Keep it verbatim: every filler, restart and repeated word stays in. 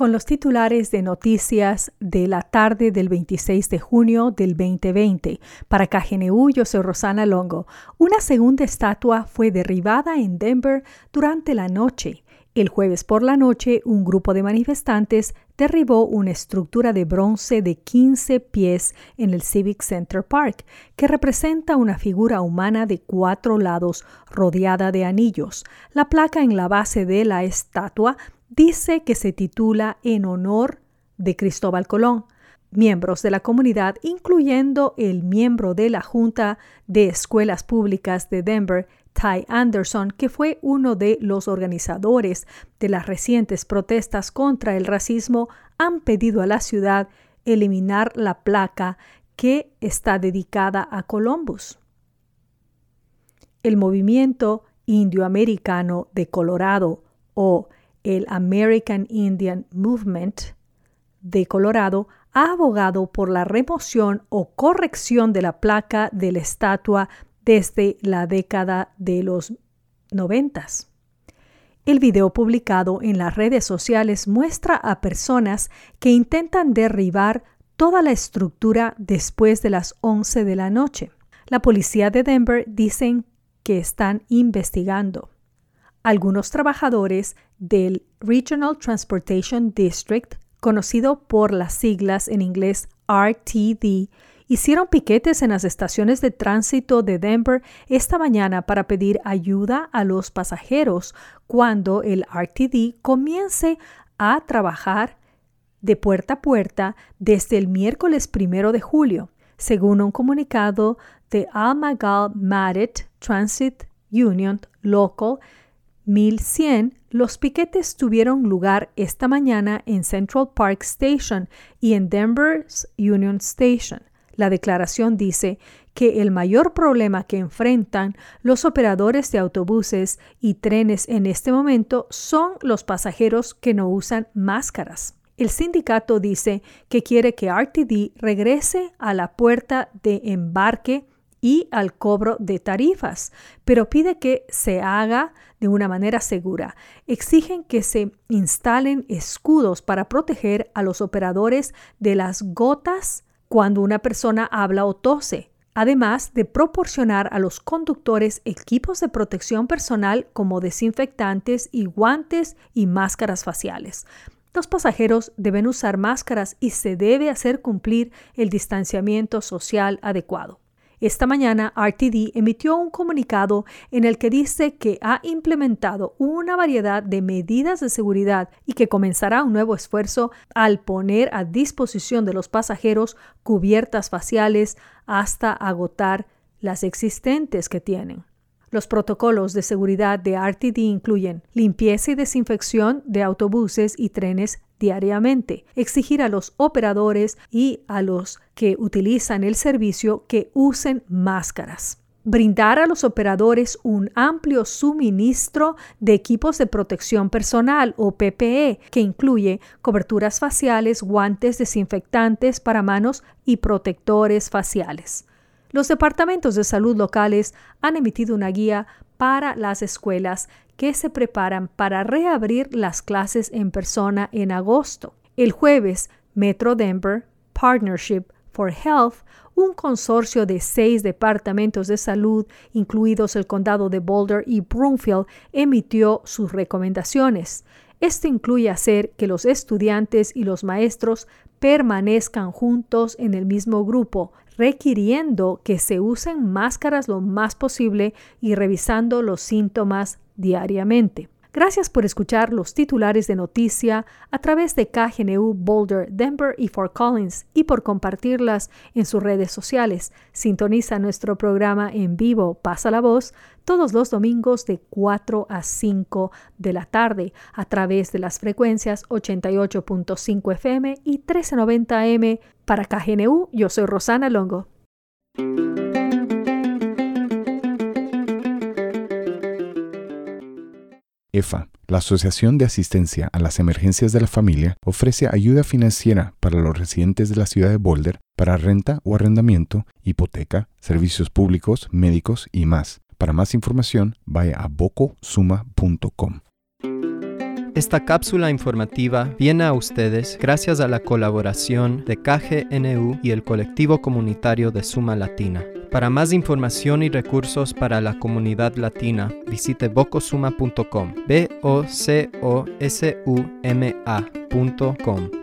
con los titulares de noticias de la tarde del veintiséis de junio del veinte veinte. Para K G N U, yo soy Rosana Longo. Una segunda estatua fue derribada en Denver durante la noche. El jueves por la noche, un grupo de manifestantes derribó una estructura de bronce de quince pies en el Civic Center Park, que representa una figura humana de cuatro lados rodeada de anillos. La placa en la base de la estatua dice que se titula en honor de Cristóbal Colón. Miembros de la comunidad, incluyendo el miembro de la Junta de Escuelas Públicas de Denver, Ty Anderson, que fue uno de los organizadores de las recientes protestas contra el racismo, han pedido a la ciudad eliminar la placa que está dedicada a Columbus. El movimiento indioamericano de Colorado, o el American Indian Movement de Colorado, ha abogado por la remoción o corrección de la placa de la estatua desde la década de los noventas. El video publicado en las redes sociales muestra a personas que intentan derribar toda la estructura después de las once de la noche. La policía de Denver dicen que están investigando. Algunos trabajadores del Regional Transportation District, conocido por las siglas en inglés R T D, hicieron piquetes en las estaciones de tránsito de Denver esta mañana para pedir ayuda a los pasajeros cuando el R T D comience a trabajar de puerta a puerta desde el miércoles primero de julio. Según un comunicado de Almagal-Madit Transit Union Local mil cien, los piquetes tuvieron lugar esta mañana en Central Park Station y en Denver's Union Station. La declaración dice que el mayor problema que enfrentan los operadores de autobuses y trenes en este momento son los pasajeros que no usan máscaras. El sindicato dice que quiere que R T D regrese a la puerta de embarque y al cobro de tarifas, pero pide que se haga de una manera segura. Exigen que se instalen escudos para proteger a los operadores de las gotas cuando una persona habla o tose, además de proporcionar a los conductores equipos de protección personal como desinfectantes y guantes y máscaras faciales. Los pasajeros deben usar máscaras y se debe hacer cumplir el distanciamiento social adecuado. Esta mañana, R T D emitió un comunicado en el que dice que ha implementado una variedad de medidas de seguridad y que comenzará un nuevo esfuerzo al poner a disposición de los pasajeros cubiertas faciales hasta agotar las existentes que tienen. Los protocolos de seguridad de R T D incluyen limpieza y desinfección de autobuses y trenes diariamente, exigir a los operadores y a los que utilizan el servicio que usen máscaras, brindar a los operadores un amplio suministro de equipos de protección personal o P P E, que incluye coberturas faciales, guantes desinfectantes para manos y protectores faciales. Los departamentos de salud locales han emitido una guía para las escuelas que se preparan para reabrir las clases en persona en agosto. El jueves, Metro Denver Partnership for Health, un consorcio de seis departamentos de salud, incluidos el condado de Boulder y Broomfield, emitió sus recomendaciones. Esto incluye hacer que los estudiantes y los maestros permanezcan juntos en el mismo grupo, requiriendo que se usen máscaras lo más posible y revisando los síntomas diariamente. Gracias por escuchar los titulares de noticia a través de K G N U Boulder, Denver y Fort Collins y por compartirlas en sus redes sociales. Sintoniza nuestro programa en vivo Pasa la Voz todos los domingos de cuatro a cinco de la tarde a través de las frecuencias ochenta y ocho punto cinco F M y trece noventa A M. Para K G N U, yo soy Rosana Longo. E F A, la Asociación de Asistencia a las Emergencias de la Familia, ofrece ayuda financiera para los residentes de la ciudad de Boulder para renta o arrendamiento, hipoteca, servicios públicos, médicos y más. Para más información, vaya a boco suma punto com. Esta cápsula informativa viene a ustedes gracias a la colaboración de K G N U y el colectivo comunitario de Suma Latina. Para más información y recursos para la comunidad latina, visite bocosuma punto com, B O C O S U M A punto com.